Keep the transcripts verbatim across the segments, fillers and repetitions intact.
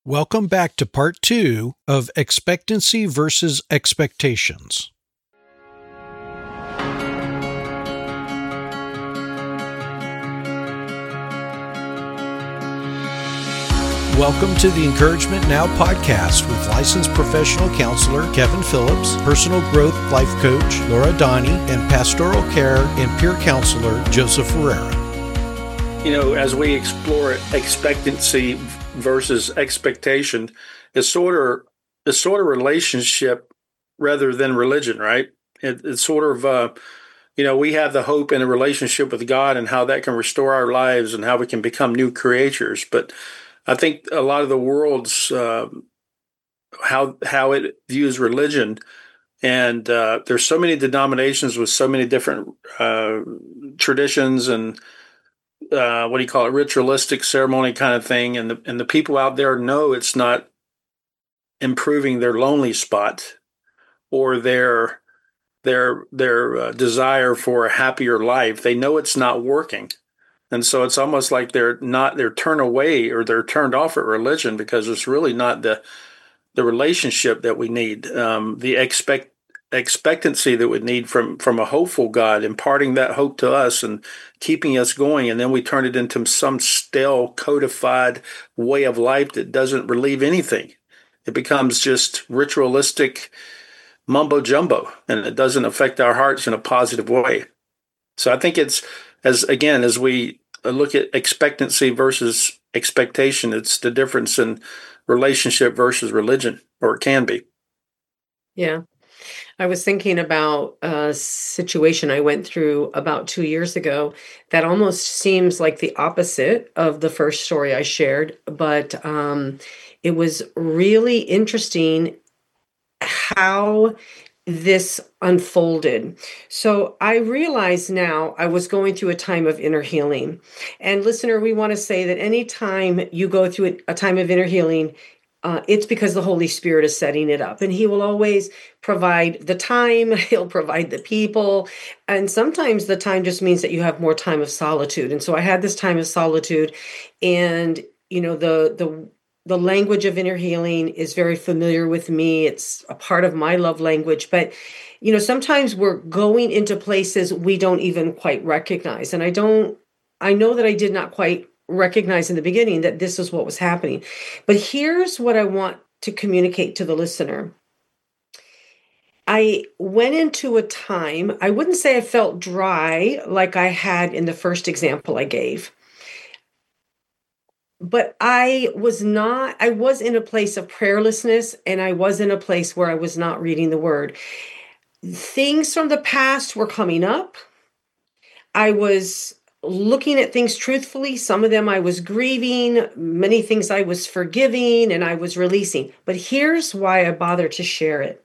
Welcome back to part two of Expectancy versus Expectations. Welcome to the Encouragement Now podcast with licensed professional counselor Kevin Phillips, personal growth life coach Laura Donnie, and pastoral care and peer counselor Joseph Ferreira. You know, as we explore expectancy versus expectation, it's sort of it's sort of relationship rather than religion, right? It, it's sort of uh, you know, we have the hope in a relationship with God and how that can restore our lives and how we can become new creatures. But I think a lot of the world's uh, how how it views religion, and uh, there's so many denominations with so many different uh, traditions and uh, what do you call it, ritualistic ceremony kind of thing, and the and the people out there know it's not improving their lonely spot or their their their uh, desire for a happier life. They know it's not working. And so it's almost like they're not, they're turned away or they're turned off at religion because it's really not the the relationship that we need, um, the expect expectancy that we need from from a hopeful God, imparting that hope to us and keeping us going. And then we turn it into some stale, codified way of life that doesn't relieve anything. It becomes just ritualistic mumbo jumbo, and it doesn't affect our hearts in a positive way. So I think it's, as again, as we look at expectancy versus expectation, it's the difference in relationship versus religion, or it can be. Yeah. I was thinking about a situation I went through about two years ago that almost seems like the opposite of the first story I shared, but um, it was really interesting how this unfolded. So I realize now I was going through a time of inner healing. And listener, we want to say that anytime you go through a time of inner healing, uh, it's because the Holy Spirit is setting it up. And he will always provide the time, he'll provide the people. And sometimes the time just means that you have more time of solitude. And so I had this time of solitude, and, you know, the, the, The language of inner healing is very familiar with me. It's a part of my love language. But, you know, sometimes we're going into places we don't even quite recognize. And I don't, I know that I did not quite recognize in the beginning that this is what was happening. But here's what I want to communicate to the listener. I went into a time, I wouldn't say I felt dry like I had in the first example I gave. But I was not, I was in a place of prayerlessness, and I was in a place where I was not reading the word. Things from the past were coming up. I was looking at things truthfully. Some of them I was grieving, many things I was forgiving, and I was releasing. But here's why I bothered to share it.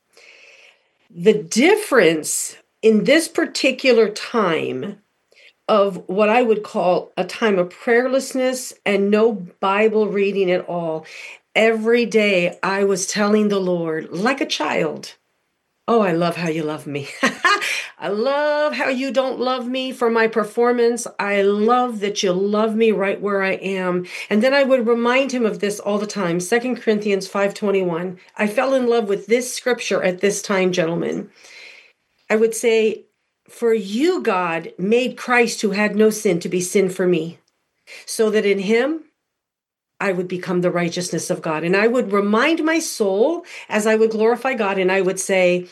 The difference in this particular time of what I would call a time of prayerlessness and no Bible reading at all. Every day I was telling the Lord, like a child, oh, I love how you love me. I love how you don't love me for my performance. I love that you love me right where I am. And then I would remind him of this all the time. Second Corinthians five twenty-one. I fell in love with this scripture at this time, gentlemen. I would say, for you, God, made Christ who had no sin to be sin for me, so that in him I would become the righteousness of God. And I would remind my soul as I would glorify God, and I would say,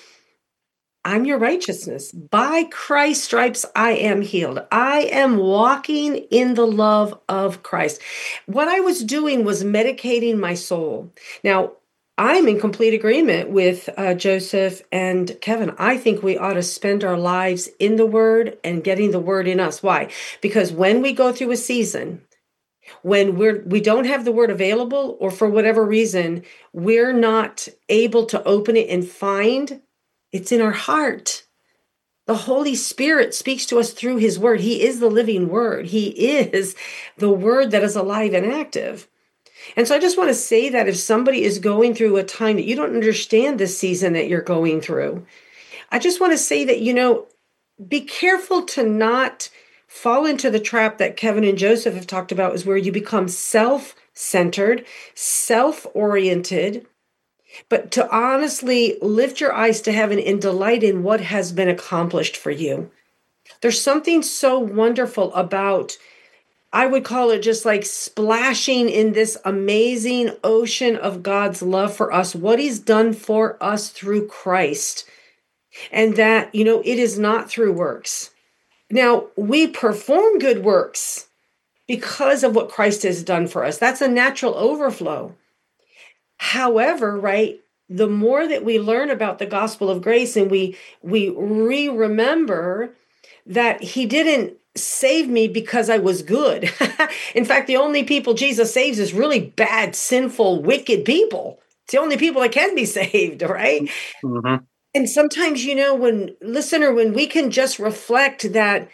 I'm your righteousness. By Christ's stripes, I am healed. I am walking in the love of Christ. What I was doing was medicating my soul. Now, I'm in complete agreement with uh, Joseph and Kevin. I think we ought to spend our lives in the Word and getting the Word in us. Why? Because when we go through a season, when we're we don't have the Word available, or for whatever reason, we're not able to open it and find, it's in our heart. The Holy Spirit speaks to us through His Word. He is the living Word. He is the Word that is alive and active. And so I just want to say that if somebody is going through a time that you don't understand this season that you're going through, I just want to say that, you know, be careful to not fall into the trap that Kevin and Joseph have talked about, is where you become self centered, self-oriented, but to honestly lift your eyes to heaven and delight in what has been accomplished for you. There's something so wonderful about, I would call it just like splashing in this amazing ocean of God's love for us, what he's done for us through Christ. And that, you know, it is not through works. Now, we perform good works because of what Christ has done for us. That's a natural overflow. However, right, the more that we learn about the gospel of grace and we we re-remember that he didn't save me because I was good. In fact, the only people Jesus saves is really bad, sinful, wicked people. It's the only people that can be saved, right? Mm-hmm. And sometimes, you know, when, listener, when we can just reflect that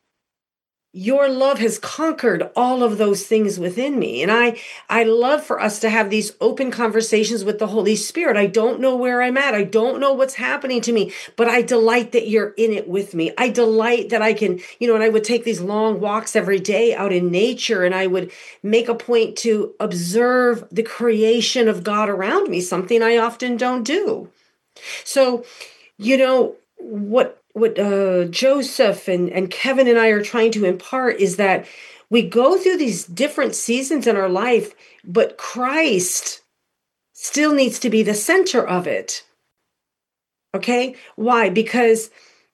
your love has conquered all of those things within me. And I, I love for us to have these open conversations with the Holy Spirit. I don't know where I'm at. I don't know what's happening to me, but I delight that you're in it with me. I delight that I can, you know, and I would take these long walks every day out in nature, and I would make a point to observe the creation of God around me, something I often don't do. So, you know, what what uh, Joseph and, and Kevin and I are trying to impart is that we go through these different seasons in our life, but Christ still needs to be the center of it. Okay? Why? Because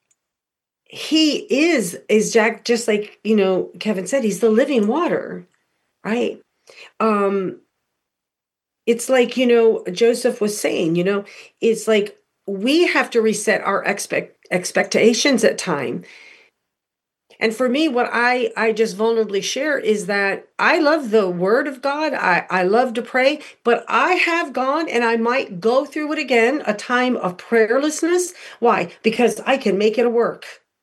he is, is Jack, just like, you know, Kevin said, he's the living water, right? Um, it's like, you know, Joseph was saying, you know, it's like we have to reset our expect expectations at time. And for me, what I, I just vulnerably share is that I love the word of God. I, I love to pray, but I have gone, and I might go through it again, a time of prayerlessness. Why? Because I can make it a work.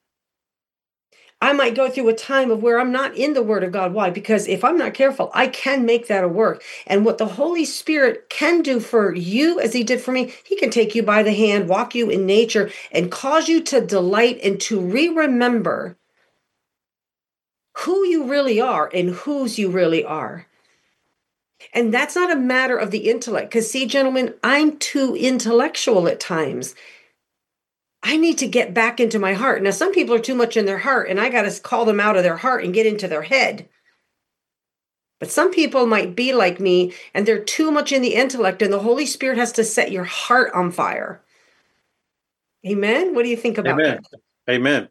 I might go through a time of where I'm not in the word of God. Why? Because if I'm not careful, I can make that a work. And what the Holy Spirit can do for you, as he did for me, he can take you by the hand, walk you in nature, and cause you to delight and to re-remember who you really are and whose you really are. And that's not a matter of the intellect. Because see, gentlemen, I'm too intellectual at times. I need to get back into my heart. Now, some people are too much in their heart, and I got to call them out of their heart and get into their head. But some people might be like me, and they're too much in the intellect, and the Holy Spirit has to set your heart on fire. Amen? What do you think about Amen. that? Amen.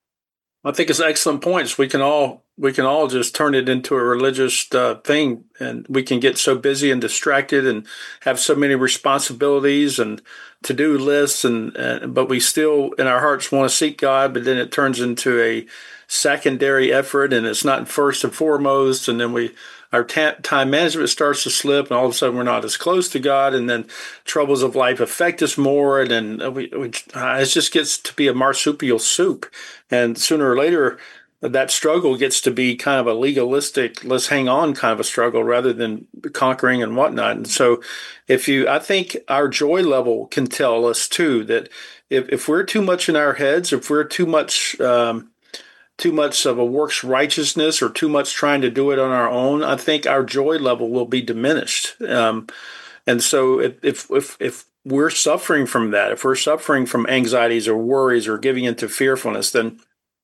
I think it's excellent points. We can all we can all just turn it into a religious uh, thing, and we can get so busy and distracted and have so many responsibilities and to-do lists, and, and but we still in our hearts want to seek God, but then it turns into a secondary effort, and it's not first and foremost, and then we our ta- time management starts to slip, and all of a sudden we're not as close to God, and then troubles of life affect us more, and then we, we uh, it just gets to be a marsupial soup, and sooner or later that struggle gets to be kind of a legalistic, let's hang on kind of a struggle rather than conquering and whatnot. And so if you, I think our joy level can tell us too, that if, if we're too much in our heads, if we're too much, um, too much of a works righteousness or too much trying to do it on our own, I think our joy level will be diminished. Um, and so if, if, if, if we're suffering from that, if we're suffering from anxieties or worries or giving into fearfulness, then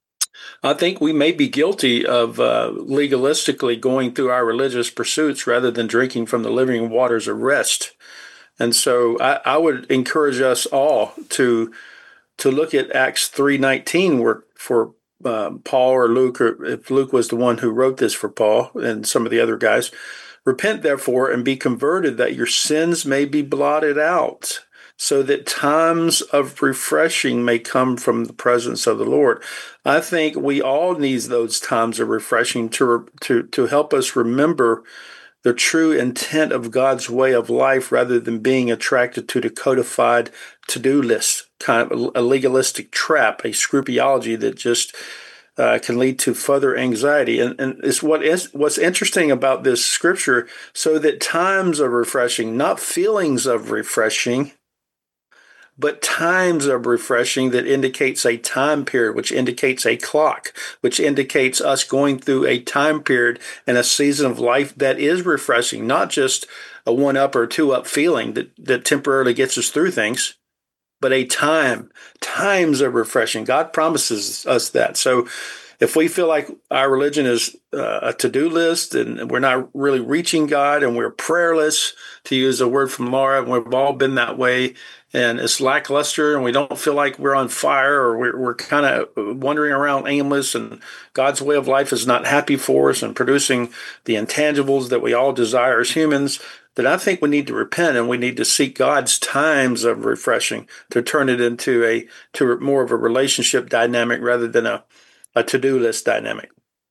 I think we may be guilty of uh, legalistically going through our religious pursuits rather than drinking from the living waters of rest. And so I, I would encourage us all to to look at Acts three nineteen, where for uh, Paul or Luke, or if Luke was the one who wrote this for Paul and some of the other guys, repent therefore and be converted, that your sins may be blotted out, so that times of refreshing may come from the presence of the Lord. I think we all need those times of refreshing to to to help us remember the true intent of God's way of life, rather than being attracted to the codified to-do list, kind of a legalistic trap, a scrupulology that just uh, can lead to further anxiety. And, and it's what is what's interesting about this scripture, so that times of refreshing, not feelings of refreshing, but times of refreshing that indicates a time period, which indicates a clock, which indicates us going through a time period and a season of life that is refreshing, not just a one up or two up feeling that, that temporarily gets us through things, but a time, times of refreshing. God promises us that. So if we feel like our religion is uh, a to-do list and we're not really reaching God and we're prayerless, to use a word from Laura, and we've all been that way, and it's lackluster and we don't feel like we're on fire, or we're, we're kind of wandering around aimless, and God's way of life is not happy for us and producing the intangibles that we all desire as humans, then I think we need to repent and we need to seek God's times of refreshing to turn it into a to more of a relationship dynamic rather than a, a to-do list dynamic.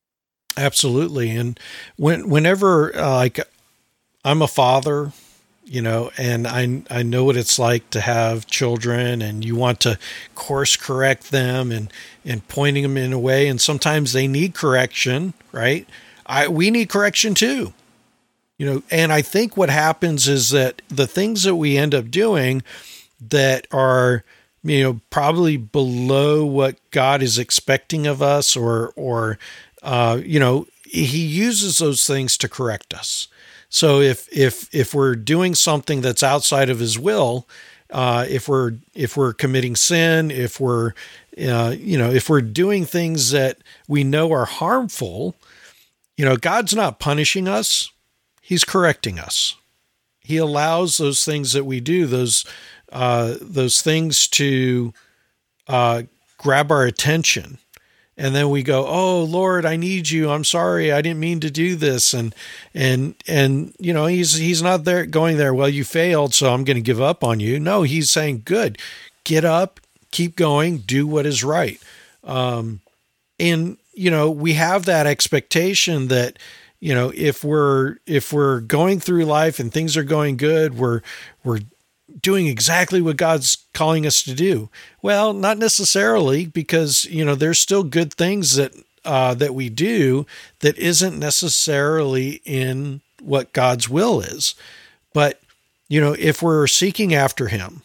Absolutely. And when whenever uh, like I'm a father, you know, and I I know what it's like to have children, and you want to course correct them and and pointing them in a way, and sometimes they need correction, right? I we need correction too. You know, and I think what happens is that the things that we end up doing that are, you know, probably below what God is expecting of us, or, or, uh, you know, he uses those things to correct us. So if, if, if we're doing something that's outside of his will, uh, if we're, if we're committing sin, if we're, uh, you know, if we're doing things that we know are harmful, you know, God's not punishing us. He's correcting us. He allows those things that we do, those uh, those things to uh, grab our attention. And then we go, oh, Lord, I need you. I'm sorry. I didn't mean to do this. And, and, and, you know, he's, he's not there going there. Well, you failed, so I'm going to give up on you. No, he's saying, good, get up, keep going, do what is right. Um, and, you know, we have that expectation that, you know, if we're, if we're going through life and things are going good, we're, we're doing exactly what God's calling us to do. Well, not necessarily, because, you know, there's still good things that, uh, that we do that isn't necessarily in what God's will is. But, you know, if we're seeking after him,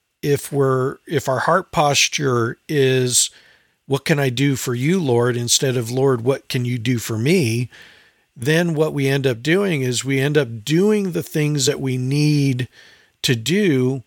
if we're, if our heart posture is, what can I do for you, Lord, instead of, Lord, what can you do for me? Then what we end up doing is we end up doing the things that we need to do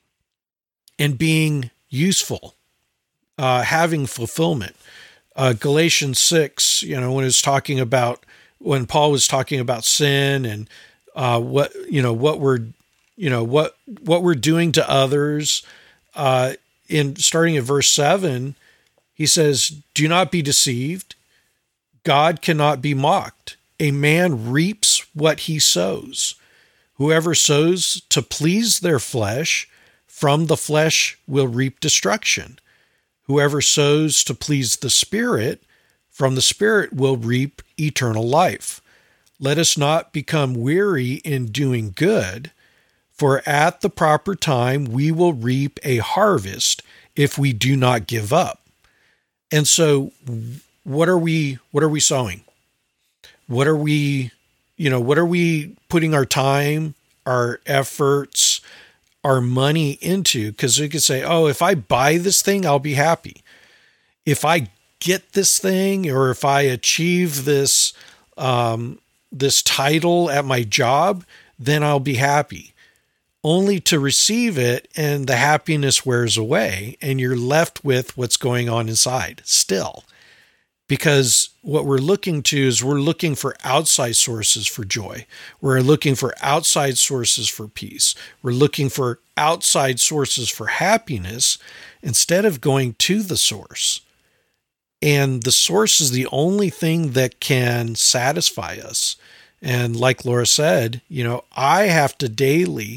and being useful, uh, having fulfillment. Uh, Galatians six, you know, when it's talking about, when Paul was talking about sin and uh, what, you know, what we're, you know, what, what we're doing to others, uh, in starting at verse seven, he says, do not be deceived. God cannot be mocked. A man reaps what he sows. Whoever sows to please their flesh, from the flesh will reap destruction. Whoever sows to please the Spirit, from the Spirit will reap eternal life. Let us not become weary in doing good, for at the proper time we will reap a harvest if we do not give up. And so what are we, what are we sowing? What are we, you know, what are we putting our time, our efforts, our money into? Because we could say, oh, if I buy this thing, I'll be happy. If I get this thing, or if I achieve this, um, this title at my job, then I'll be happy. Only to receive it, and the happiness wears away, and you're left with what's going on inside still. Because what we're looking to is we're looking for outside sources for joy. We're looking for outside sources for peace. We're looking for outside sources for happiness instead of going to the source. And the source is the only thing that can satisfy us. And like Laura said, you know, I have to daily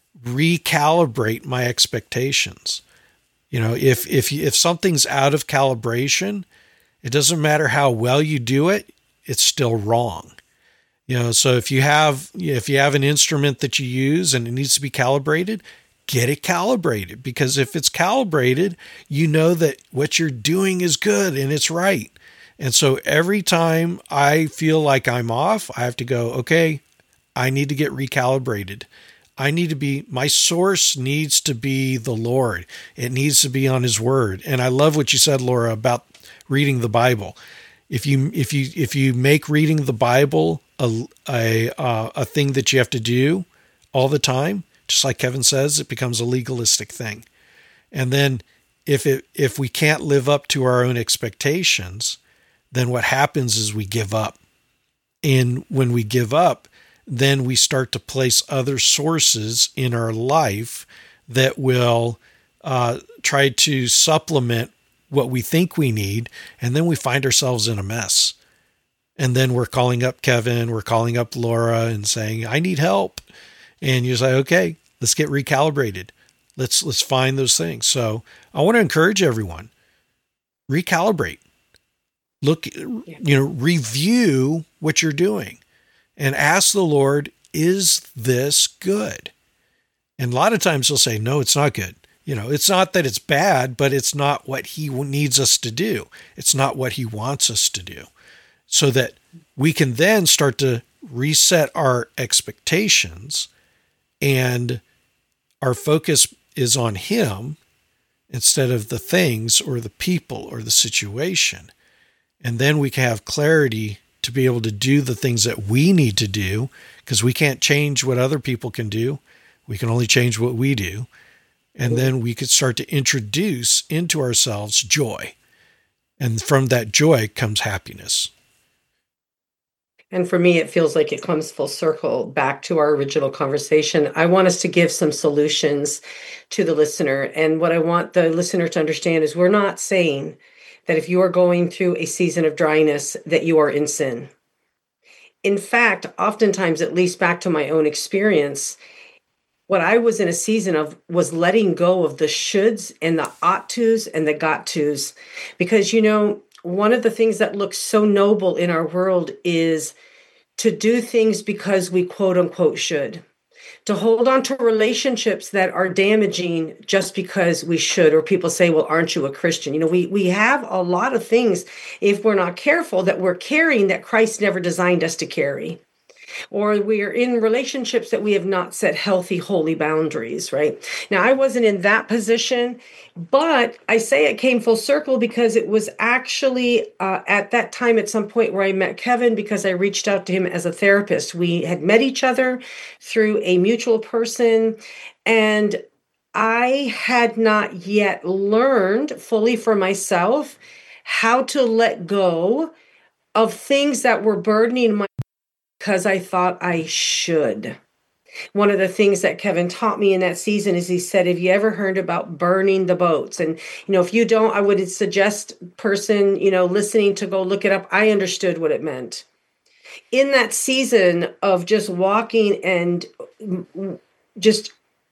recalibrate my expectations. You know, if if if something's out of calibration, it doesn't matter how well you do it, it's still wrong. You know, so if you have, if you have an instrument that you use and it needs to be calibrated, get it calibrated, because if it's calibrated, you know that what you're doing is good and it's right. And so every time I feel like I'm off, I have to go, okay, I need to get recalibrated. I need to be, my source needs to be the Lord. It needs to be on his word. And I love what you said, Laura, about reading the Bible. If you, if you, if you make reading the Bible a, a, uh, a thing that you have to do all the time, just like Kevin says, it becomes a legalistic thing. And then if it, if we can't live up to our own expectations, then what happens is we give up. And when we give up, then we start to place other sources in our life that will uh, try to supplement what we think we need. And then we find ourselves in a mess. And then we're calling up Kevin, we're calling up Laura and saying, I need help. And you say, okay, let's get recalibrated. Let's, let's find those things. So I want to encourage everyone, recalibrate, look, you know, review what you're doing and ask the Lord, is this good? And a lot of times he'll say, no, it's not good. You know, it's not that it's bad, but it's not what he needs us to do. It's not what he wants us to do, so that we can then start to reset our expectations and our focus is on him instead of the things or the people or the situation. And then we can have clarity to be able to do the things that we need to do, because we can't change what other people can do. We can only change what we do. And then we could start to introduce into ourselves joy. And from that joy comes happiness. And for me, it feels like it comes full circle back to our original conversation. I want us to give some solutions to the listener. And what I want the listener to understand is we're not saying that if you are going through a season of dryness, that you are in sin. In fact, oftentimes, at least back to my own experience, what I was in a season of was letting go of the shoulds and the ought tos and the got tos. Because, you know, one of the things that looks so noble in our world is to do things because we quote unquote should, to hold on to relationships that are damaging just because we should, or people say, well, aren't you a Christian? You know, we, we have a lot of things, if we're not careful, that we're carrying that Christ never designed us to carry. Or we are in relationships that we have not set healthy, holy boundaries, right? Now, I wasn't in that position, but I say it came full circle because it was actually uh, at that time at some point where I met Kevin, because I reached out to him as a therapist. We had met each other through a mutual person, and I had not yet learned fully for myself how to let go of things that were burdening my because I thought I should. One of the things that Kevin taught me in that season is he said, have you ever heard about burning the boats? And, you know, if you don't, I would suggest person, you know, listening to go look it up. I understood what it meant. In that season of just walking and just,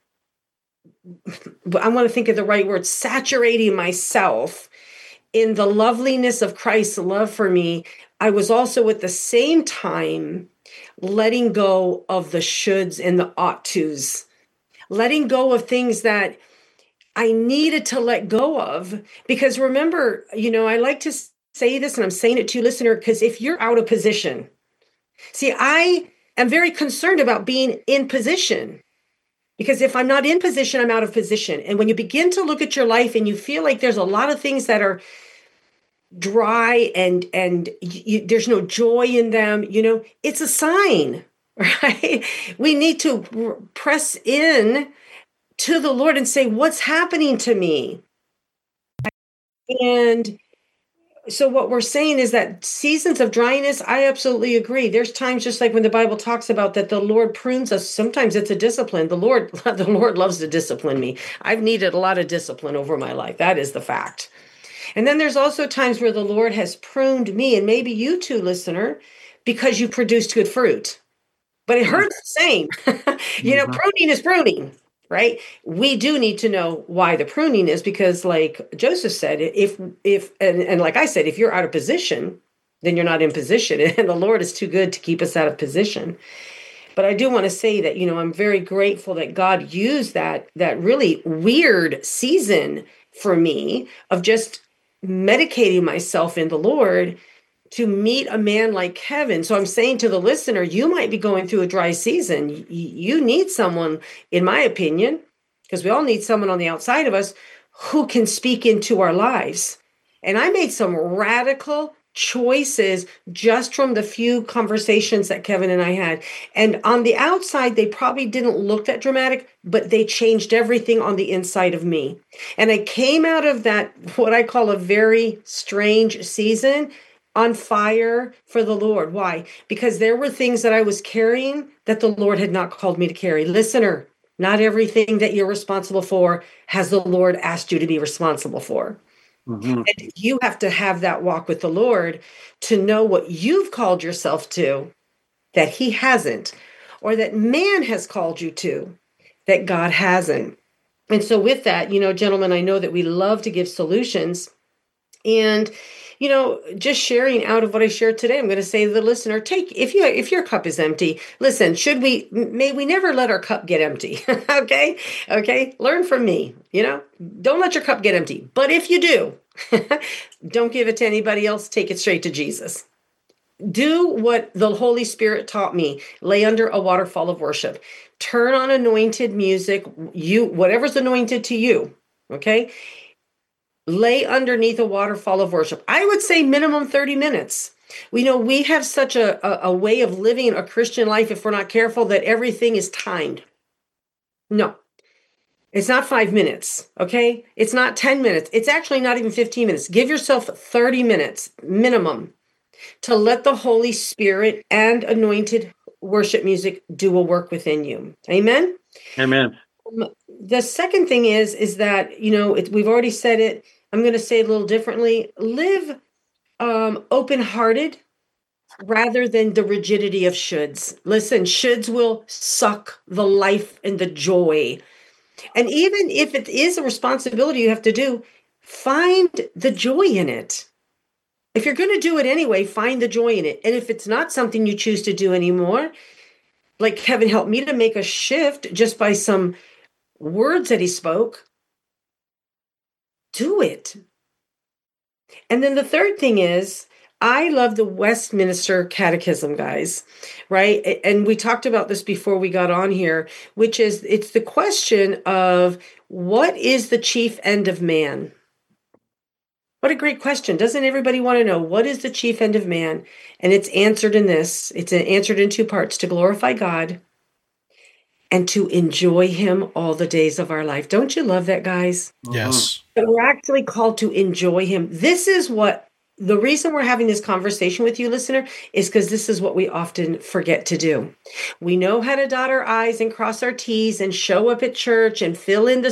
I want to think of the right word, saturating myself in the loveliness of Christ's love for me, I was also at the same time letting go of the shoulds and the ought tos, letting go of things that I needed to let go of. Because remember, you know, I like to say this, and I'm saying it to you, listener, because if you're out of position, see, I am very concerned about being in position. Because if I'm not in position, I'm out of position. And when you begin to look at your life and you feel like there's a lot of things that are dry and and you, there's no joy in them, you know, it's a sign, right? We need to press in to the Lord and say, what's happening to me? And so what we're saying is that seasons of dryness, I absolutely agree. There's times, just like when the Bible talks about that the Lord prunes us, sometimes it's a discipline. The Lord, the Lord loves to discipline me. I've needed a lot of discipline over my life. That is the fact. And then there's also times where the Lord has pruned me, and maybe you too, listener, because you produced good fruit. But it hurts the same. You know, pruning is pruning, right? We do need to know why the pruning is, because like Joseph said, if, if, and, and like I said, if you're out of position, then you're not in position. And the Lord is too good to keep us out of position. But I do want to say that, you know, I'm very grateful that God used that, that really weird season for me of just medicating myself in the Lord to meet a man like Kevin. So I'm saying to the listener, you might be going through a dry season. Y- You need someone, in my opinion, because we all need someone on the outside of us who can speak into our lives. And I made some radical choices just from the few conversations that Kevin and I had. And on the outside, they probably didn't look that dramatic, but they changed everything on the inside of me. And I came out of that, what I call a very strange season, on fire for the Lord. Why? Because there were things that I was carrying that the Lord had not called me to carry. Listener, not everything that you're responsible for has the Lord asked you to be responsible for. Mm-hmm. And you have to have that walk with the Lord to know what you've called yourself to that he hasn't, or that man has called you to that God hasn't. And so with that, you know, gentlemen, I know that we love to give solutions. And, you know, just sharing out of what I shared today, I'm going to say to the listener, take, if you, if your cup is empty, listen, should we, may we never let our cup get empty. Okay. Okay. Learn from me, you know, don't let your cup get empty. But if you do, don't give it to anybody else. Take it straight to Jesus. Do what the Holy Spirit taught me. Lay under a waterfall of worship. Turn on anointed music. You, whatever's anointed to you. Okay. Lay underneath a waterfall of worship. I would say minimum thirty minutes. We know we have such a, a, a way of living a Christian life, if we're not careful, that everything is timed. No, it's not five minutes. Okay. It's not ten minutes. It's actually not even fifteen minutes. Give yourself thirty minutes minimum to let the Holy Spirit and anointed worship music do a work within you. Amen. Amen. Um, the second thing is, is that, you know, it, we've already said it. I'm going to say it a little differently. Live um, open-hearted rather than the rigidity of shoulds. Listen, shoulds will suck the life and the joy. And even if it is a responsibility you have to do, find the joy in it. If you're going to do it anyway, find the joy in it. And if it's not something you choose to do anymore, like Kevin helped me to make a shift just by some words that he spoke, do it. And then the third thing is, I love the Westminster Catechism, guys, right? And we talked about this before we got on here, which is, it's the question of what is the chief end of man? What a great question. Doesn't everybody want to know what is the chief end of man? And it's answered in this. It's answered in two parts: to glorify God and to enjoy him all the days of our life. Don't you love that, guys? Yes. But we're actually called to enjoy him. This is what, the reason we're having this conversation with you, listener, is because this is what we often forget to do. We know how to dot our I's and cross our T's and show up at church and fill in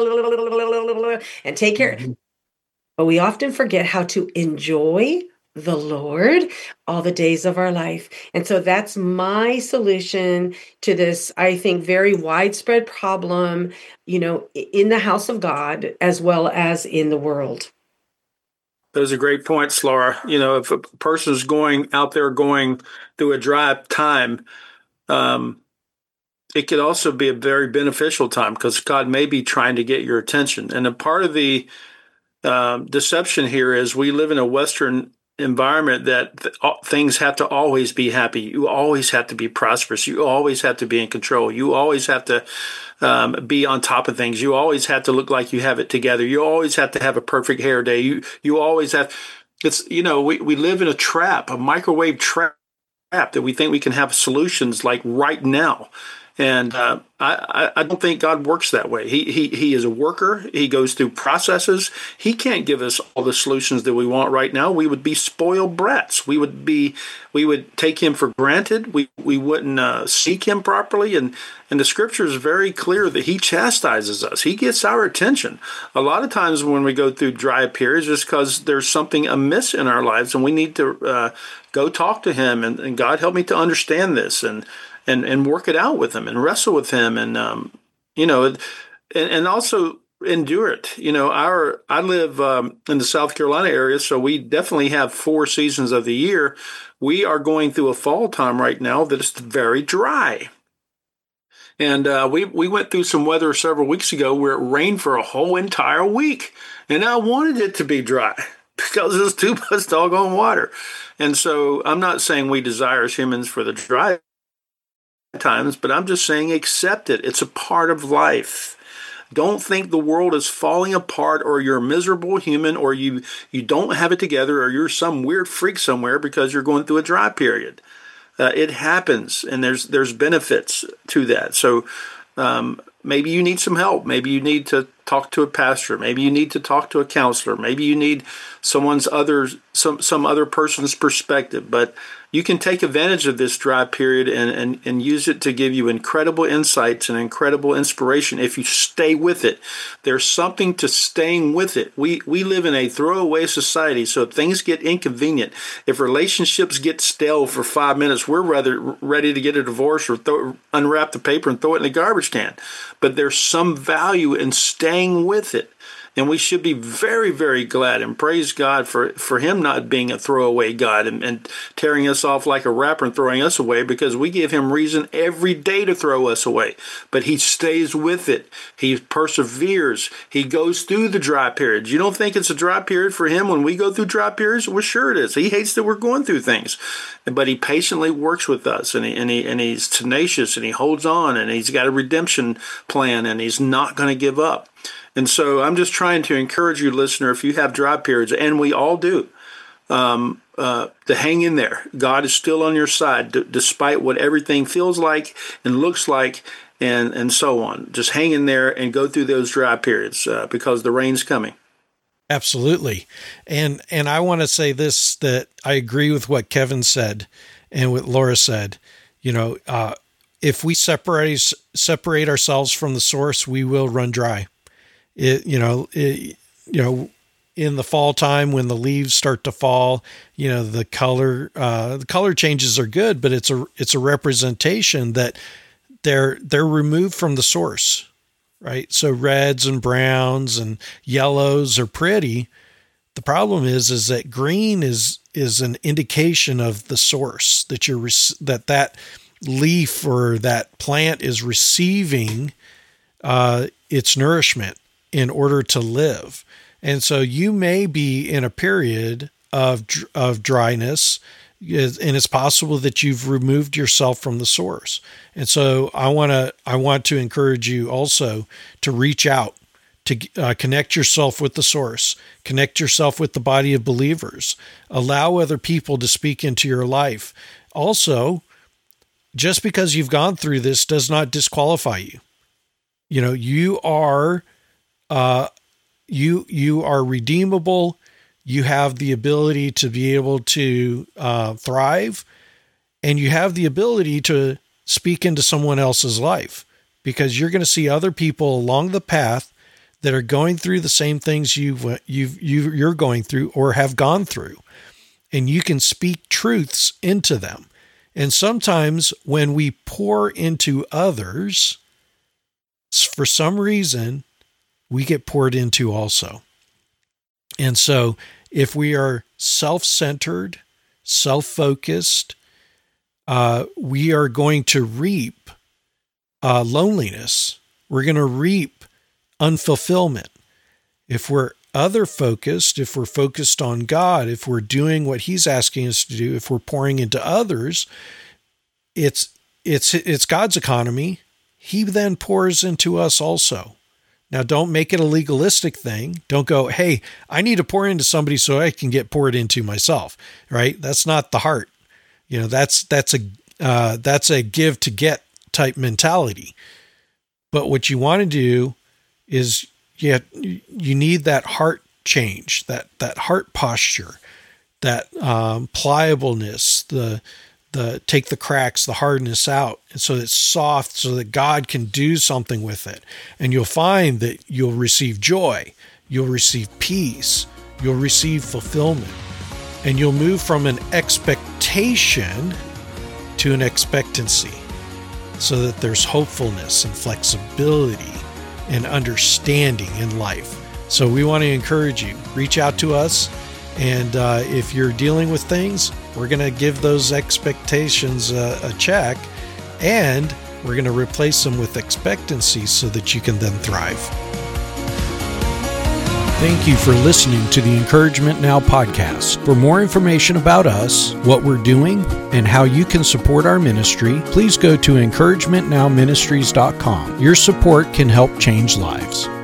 the and take care. Mm-hmm. But we often forget how to enjoy the Lord all the days of our life. And so that's my solution to this, I think, very widespread problem, you know, in the house of God as well as in the world. Those are great points, Laura. You know, if a person's going out there going through a dry time, um, it could also be a very beneficial time because God may be trying to get your attention. And a part of the um, deception here is we live in a Western environment that th- things have to always be happy. You always have to be prosperous. You always have to be in control. You always have to um, be on top of things. You always have to look like you have it together. You always have to have a perfect hair day. You you always have. It's you know we we live in a trap, a microwave trap that we think we can have solutions like right now. And uh, I, I don't think God works that way. He, he he is a worker. He goes through processes. He can't give us all the solutions that we want right now. We would be spoiled brats. We would be we would take him for granted. We we wouldn't uh, seek him properly. And and the scripture is very clear that he chastises us. He gets our attention. A lot of times when we go through dry periods, it's because there's something amiss in our lives, and we need to uh, go talk to him. And, and God, help me to understand this. And And, and work it out with him and wrestle with him and, um, you know, and, and also endure it. You know, our I live um, in the South Carolina area, so we definitely have four seasons of the year. We are going through a fall time right now that is very dry. And uh, we, we went through some weather several weeks ago where it rained for a whole entire week. And I wanted it to be dry. because there's too much doggone water. And so I'm not saying we desire as humans for the dry times, but I'm just saying accept it. It's a part of life. Don't think the world is falling apart, or you're a miserable human, or you, you don't have it together, or you're some weird freak somewhere because you're going through a dry period. Uh, it happens, and there's there's benefits to that. So um, maybe you need some help. Maybe you need to talk to a pastor. Maybe you need to talk to a counselor. Maybe you need someone's other some some other person's perspective. But you can take advantage of this dry period and, and, and use it to give you incredible insights and incredible inspiration if you stay with it. There's something to staying with it. We we live in a throwaway society, so if things get inconvenient, if relationships get stale for five minutes, we're rather ready to get a divorce or throw, unwrap the paper and throw it in the garbage can. But there's some value in staying with it. And we should be very, very glad and praise God for, for him not being a throwaway God and, and tearing us off like a rapper and throwing us away, because we give him reason every day to throw us away. But he stays with it. He perseveres. He goes through the dry periods. You don't think it's a dry period for him when we go through dry periods? Well, sure it is. He hates that we're going through things. But he patiently works with us, and, he, and, he, and he's tenacious, and he holds on, and he's got a redemption plan, and he's not going to give up. And so I'm just trying to encourage you, listener, if you have dry periods, and we all do, um, uh, to hang in there. God is still on your side, d- despite what everything feels like and looks like, and, and so on. Just hang in there and go through those dry periods uh, because the rain's coming. Absolutely. And and I want to say this, that I agree with what Kevin said and what Laura said. You know, uh, if we separate separate ourselves from the source, we will run dry. It, you know, it, you know, in the fall time when the leaves start to fall, you know, the color, uh, the color changes are good, but it's a, it's a representation that they're, they're removed from the source, right? So reds and browns and yellows are pretty. The problem is, is that green is, is an indication of the source that you're, that that leaf or that plant is receiving, uh, its nourishment in order to live. And so you may be in a period of of dryness, and it's possible that you've removed yourself from the source. And so I want to I want to encourage you also to reach out, to uh, connect yourself with the source, connect yourself with the body of believers, allow other people to speak into your life. Also, just because you've gone through this does not disqualify you. You know, you are Uh, you, you are redeemable. You have the ability to be able to, uh, thrive, and you have the ability to speak into someone else's life, because you're going to see other people along the path that are going through the same things you've, you've, you, you're going through or have gone through, and you can speak truths into them. And sometimes when we pour into others, for some reason, we get poured into also. And so if we are self-centered, self-focused, uh, we are going to reap uh, loneliness. We're going to reap unfulfillment. If we're other-focused, if we're focused on God, if we're doing what he's asking us to do, if we're pouring into others, it's it's it's God's economy. He then pours into us also. Now, don't make it a legalistic thing. Don't go, hey, I need to pour into somebody so I can get poured into myself, right? That's not the heart. You know, that's that's a uh, that's a give to get type mentality. But what you want to do is you you need that heart change, that that heart posture, that um, pliableness, the the take the cracks, the hardness out, and so it's soft, so that God can do something with it. And you'll find that you'll receive joy, you'll receive peace, you'll receive fulfillment, and you'll move from an expectation to an expectancy, so that there's hopefulness and flexibility and understanding in life. So we want to encourage you, reach out to us. And uh, if you're dealing with things, we're going to give those expectations a, a check, and we're going to replace them with expectancy so that you can then thrive. Thank you for listening to the Encouragement Now podcast. For more information about us, what we're doing, and how you can support our ministry, please go to encouragement now ministries dot com. Your support can help change lives.